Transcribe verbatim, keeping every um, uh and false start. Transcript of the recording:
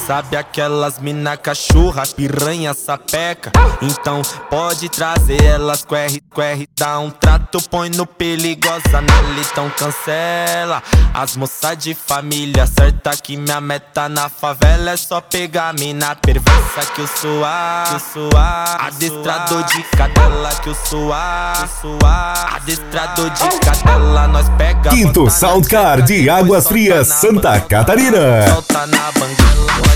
Sabe aquelas mina cachorra, piranha, sapeca? Então pode trazer elas com R, com R. Dá um trato, põe no perigosa, nela então cancela. As moças de família, certa que minha meta na favela é só pegar mina perversa que eu suar, que eu suar. Adestrador de cadela que eu suar, que eu suar. Adestrador de cadela, nós pega. Quinto Soundcar de Águas Frias, Santa Catarina. Solta na banguela.